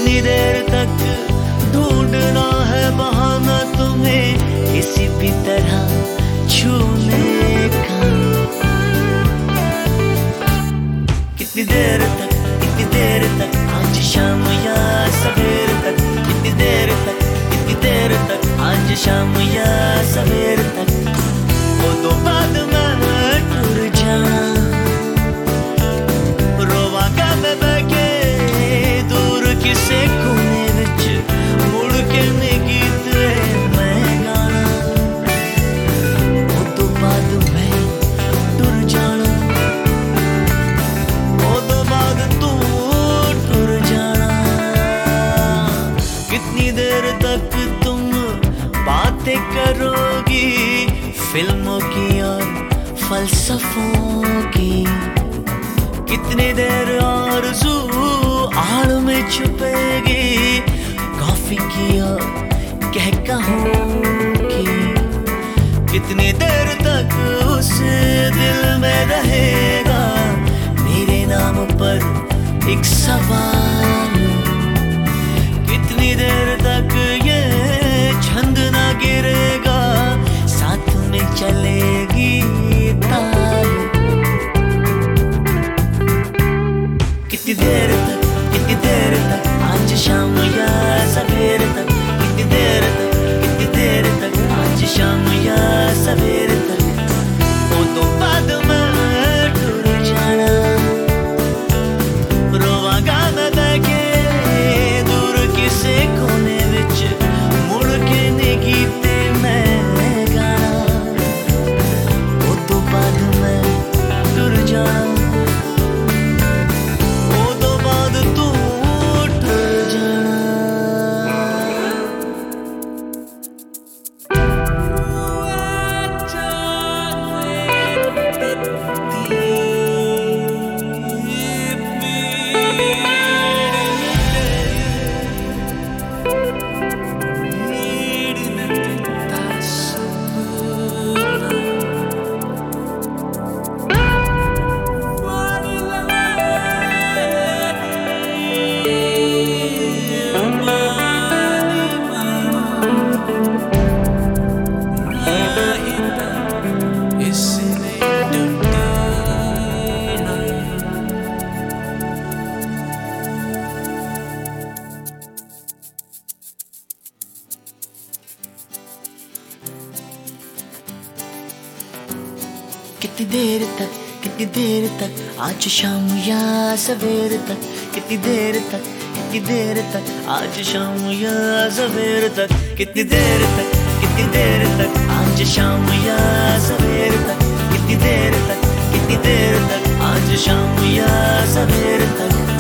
कितनी देर तक ढूंढना है बहाना तुम्हें किसी भी तरह छूने का। कितनी देर तक आज शाम या सवेर तक, कितनी देर तक आज शाम या सवेर तक, वो तो बाद में टूर जाना। रोवांगा मैं बैठे दूर किसे कोने विच, मुड़ के नहीं गीत मैं गाना। वो तो बाद में टूर जाना, वो तो बाद तू टूर जाना। कितनी देर तक तुम बातें करोगी फिल्मों की और फलसफों की। कितनी देर आरज़ू आड़ में छुपेगी कॉफी की और कहकहों की। कितनी देर तक उस दिल में रहेगा मेरे नाम पर एक सवाल। कितनी देर तक ये छंद ना गिरेगा साथ में चलेगी ताल। कितनी देर तक आज शाम या सवेर तक, कितनी देर तक आज शाम या सवेर तक, वो तो बाद में टूर जाना। रोवांगा मैं बैठे दूर किसे कोने विच, मुड़ के नहीं गीते मैं गाना। वो तो बाद में टूर जाना, वो तो बाद तू टूर जाना। कितनी देर तक आज शाम या सवेर तक, कितनी देर तक आज शाम या सवेर तक, कितनी देर तक आज शाम या सवेर तक, कितनी देर तक आज शाम या सवेर तक।